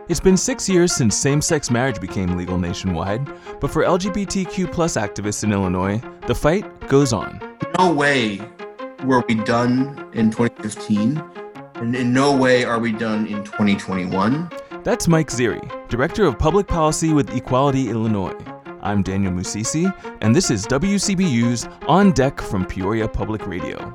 It's been 6 years since same-sex marriage became legal nationwide, but for LGBTQ+ activists in Illinois, the fight goes on. No way were we done in 2015, and in no way are we done in 2021. That's Mike Ziri, Director of Public Policy with Equality Illinois. I'm Daniel Musisi, and this is WCBU's On Deck from Peoria Public Radio.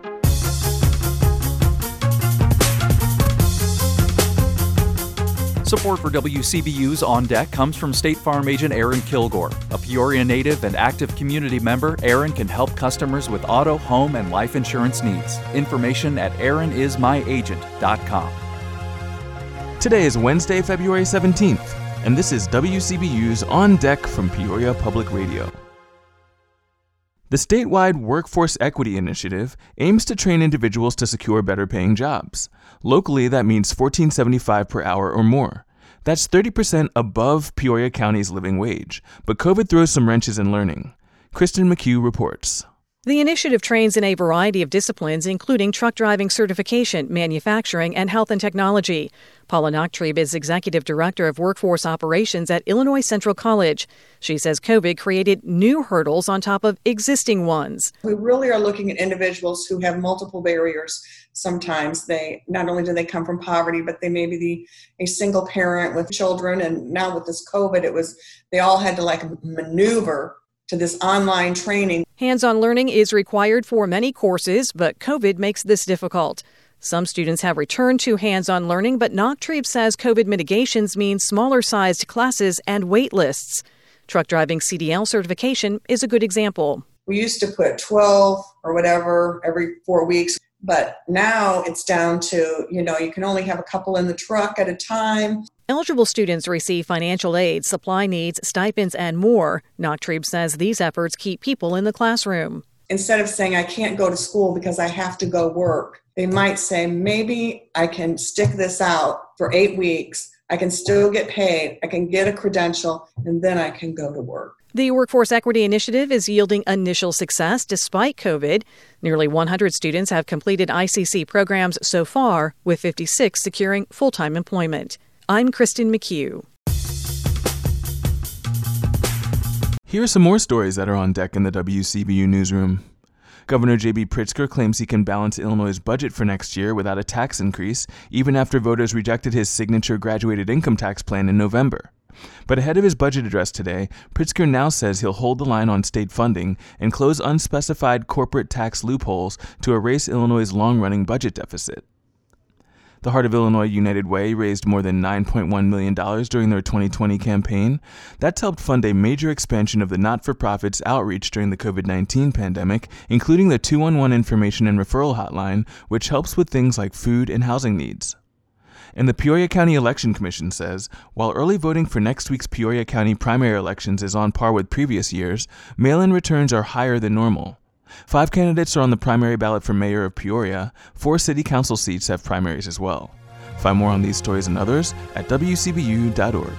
Support for WCBU's On Deck comes from State Farm agent Aaron Kilgore. A Peoria native and active community member, Aaron can help customers with auto, home, and life insurance needs. Information at aaronismyagent.com. Today is Wednesday, February 17th, and this is WCBU's On Deck from Peoria Public Radio. The statewide Workforce Equity Initiative aims to train individuals to secure better-paying jobs. Locally, that means $14.75 per hour or more. That's 30% above Peoria County's living wage, but COVID throws some wrenches in learning. Kristen McHugh reports. The initiative trains in a variety of disciplines, including truck driving certification, manufacturing, and health and technology. Paula Nachtrieb is Executive Director of Workforce Operations at Illinois Central College. She says COVID created new hurdles on top of existing ones. We really are looking at individuals who have multiple barriers. Sometimes not only do they come from poverty, but they may be a single parent with children. And now with this COVID, they all had to maneuver to this online training. Hands-on learning is required for many courses, but COVID makes this difficult. Some students have returned to hands-on learning, but Nachtrieb says COVID mitigations mean smaller-sized classes and wait lists. Truck driving CDL certification is a good example. We used to put 12 or whatever every 4 weeks, but now it's down to, you can only have a couple in the truck at a time. Eligible students receive financial aid, supply needs, stipends, and more. Nachtrieb says these efforts keep people in the classroom. Instead of saying, I can't go to school because I have to go work, they might say, maybe I can stick this out for 8 weeks. I can still get paid. I can get a credential, and then I can go to work. The Workforce Equity Initiative is yielding initial success despite COVID. Nearly 100 students have completed ICC programs so far, with 56 securing full-time employment. I'm Kristen McHugh. Here are some more stories that are on deck in the WCBU newsroom. Governor J.B. Pritzker claims he can balance Illinois' budget for next year without a tax increase, even after voters rejected his signature graduated income tax plan in November. But ahead of his budget address today, Pritzker now says he'll hold the line on state funding and close unspecified corporate tax loopholes to erase Illinois' long-running budget deficit. The Heart of Illinois United Way raised more than $9.1 million during their 2020 campaign. That's helped fund a major expansion of the not-for-profit's outreach during the COVID-19 pandemic, including the 211 information and referral hotline, which helps with things like food and housing needs. And the Peoria County Election Commission says, while early voting for next week's Peoria County primary elections is on par with previous years, mail-in returns are higher than normal. 5 candidates are on the primary ballot for mayor of Peoria. 4 city council seats have primaries as well. Find more on these stories and others at WCBU.org.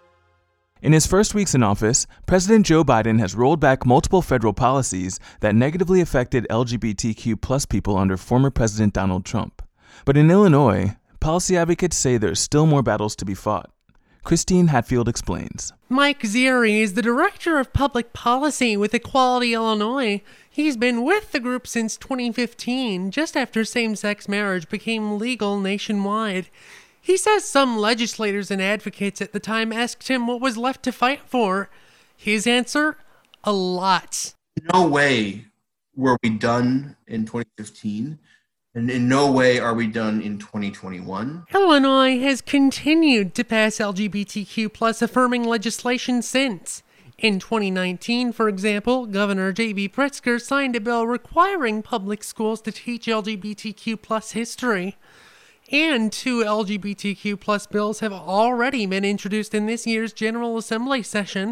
In his first weeks in office, President Joe Biden has rolled back multiple federal policies that negatively affected LGBTQ+ people under former President Donald Trump. But in Illinois, policy advocates say there's still more battles to be fought. Christine Hatfield explains. Mike Ziri is the Director of Public Policy with Equality Illinois. He's been with the group since 2015, just after same-sex marriage became legal nationwide. He says some legislators and advocates at the time asked him what was left to fight for. His answer? A lot. No way were we done in 2015. And in no way are we done in 2021. Illinois has continued to pass LGBTQ+ affirming legislation since. In 2019, for example, Governor J.B. Pritzker signed a bill requiring public schools to teach LGBTQ+ history. And 2 LGBTQ+ bills have already been introduced in this year's General Assembly session.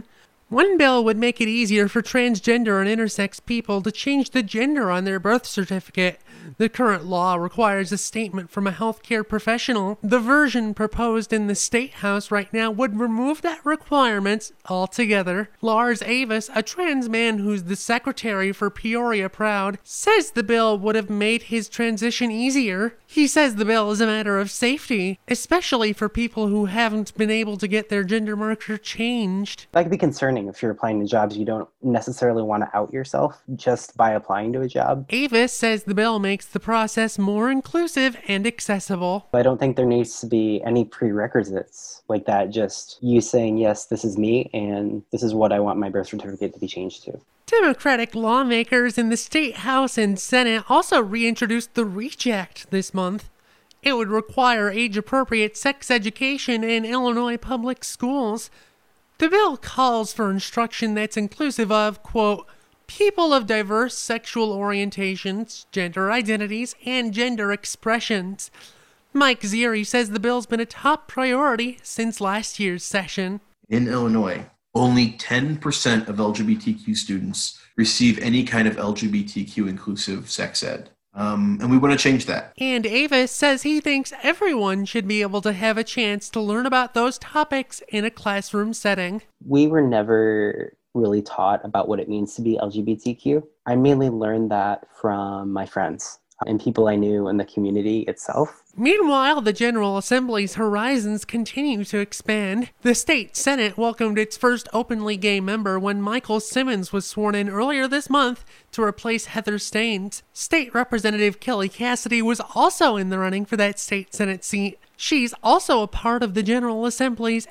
One bill would make it easier for transgender and intersex people to change the gender on their birth certificate. The current law requires a statement from a healthcare professional. The version proposed in the State House right now would remove that requirement altogether. Lars Avis, a trans man who's the secretary for Peoria Proud, says the bill would have made his transition easier. He says the bill is a matter of safety, especially for people who haven't been able to get their gender marker changed. That could be concerning if you're applying to jobs you don't necessarily want to out yourself just by applying to a job. Avis says the bill makes the process more inclusive and accessible. I don't think there needs to be any prerequisites like that, just you saying, yes, this is me and this is what I want my birth certificate to be changed to. Democratic lawmakers in the State House and Senate also reintroduced the REACH Act this month. It would require age-appropriate sex education in Illinois public schools. The bill calls for instruction that's inclusive of, quote, people of diverse sexual orientations, gender identities, and gender expressions. Mike Ziri says the bill's been a top priority since last year's session. In Illinois, only 10% of LGBTQ students receive any kind of LGBTQ inclusive sex ed. And we want to change that. And Avis says he thinks everyone should be able to have a chance to learn about those topics in a classroom setting. We were never really taught about what it means to be LGBTQ. I mainly learned that from my friends and people I knew in the community itself. Meanwhile, the General Assembly's horizons continue to expand. The state Senate welcomed its first openly gay member when Michael Simmons was sworn in earlier this month to replace Heather Staines. State Representative Kelly Cassidy was also in the running for that state Senate seat. She's also a part of the General Assembly's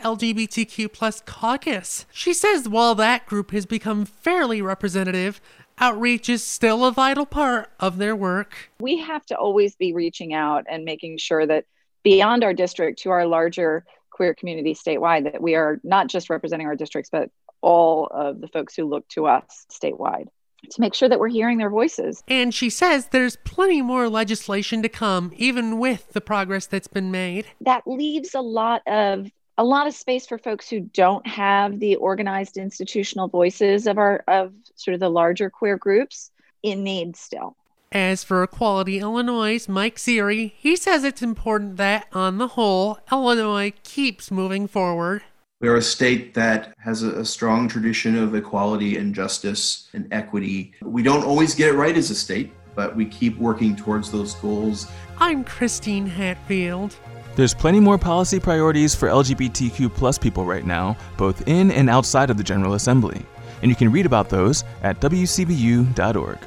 LGBTQ+ caucus. She says while that group has become fairly representative, outreach is still a vital part of their work. We have to always be reaching out and making sure that beyond our district to our larger queer community statewide, that we are not just representing our districts, but all of the folks who look to us statewide to make sure that we're hearing their voices. And she says there's plenty more legislation to come, even with the progress that's been made. That leaves a lot of space for folks who don't have the organized institutional voices of sort of the larger queer groups in need still. As for Equality Illinois' Mike Ziri, he says it's important that, on the whole, Illinois keeps moving forward. We are a state that has a strong tradition of equality and justice and equity. We don't always get it right as a state, but we keep working towards those goals. I'm Christine Hatfield. There's plenty more policy priorities for LGBTQ+ people right now, both in and outside of the General Assembly, and you can read about those at wcbu.org.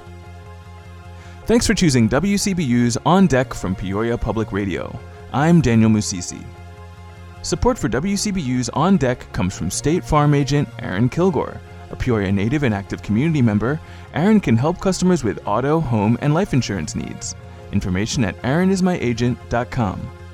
Thanks for choosing WCBU's On Deck from Peoria Public Radio. I'm Daniel Musisi. Support for WCBU's On Deck comes from State Farm agent Aaron Kilgore. A Peoria native and active community member, Aaron can help customers with auto, home, and life insurance needs. Information at aaronismyagent.com.